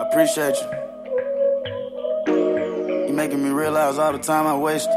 appreciate you. You making me realize all the time I wasted.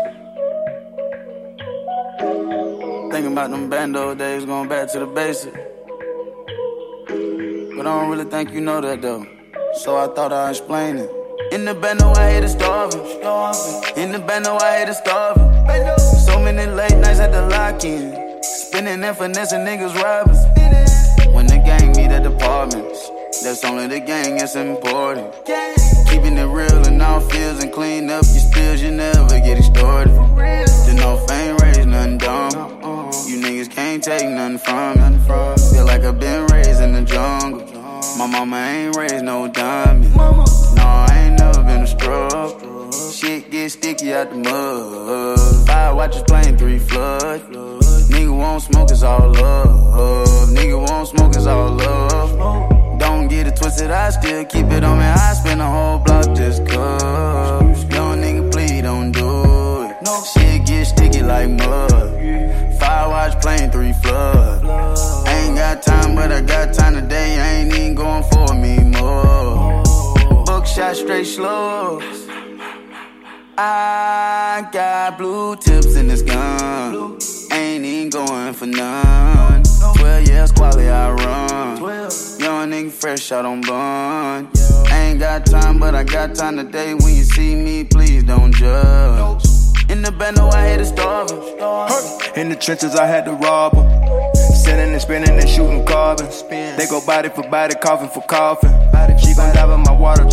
Thinking about them bando days, going back to the basics. But I don't really think you know that though, so I thought I'd explain it. In the bando, I hate it starving. In the bando, I hate it starving. So many late nights at the lock-in, spinning and finessing niggas robbing. When the gang meet at apartments, that's only the gang, it's important. Keeping it real in all fields and clean up your spills, you never get it started. Then no fame raised, nothing dumb. You niggas can't take nothing from me. Feel like I've been raised in the jungle. My mama ain't raised no diamond. No, I ain't never been a struggle. Shit get sticky out the mud. 5 watches playing 3 flood. Nigga won't smoke, it's all love. Nigga won't smoke, it's all love. Don't get it twisted, I still keep it on me. I spend a whole block just cause. Young nigga, please don't do it. Shit get sticky like mud. 5 watch playing 3 flood. Ain't got time, but I got time today. I ain't even going for me more. Buckshot straight slugs. I got blue tips in this gun. Ain't even going for none. 12 years quality I run. Young nigga fresh out on bun. Ain't got time, but I got time today. When you see me, please don't judge. In the bando, I hate it starving. In the trenches, I had to rob them. Sitting and spinning and shooting carbon. They go body for body, coffin for coffin. She gon' dive in my water.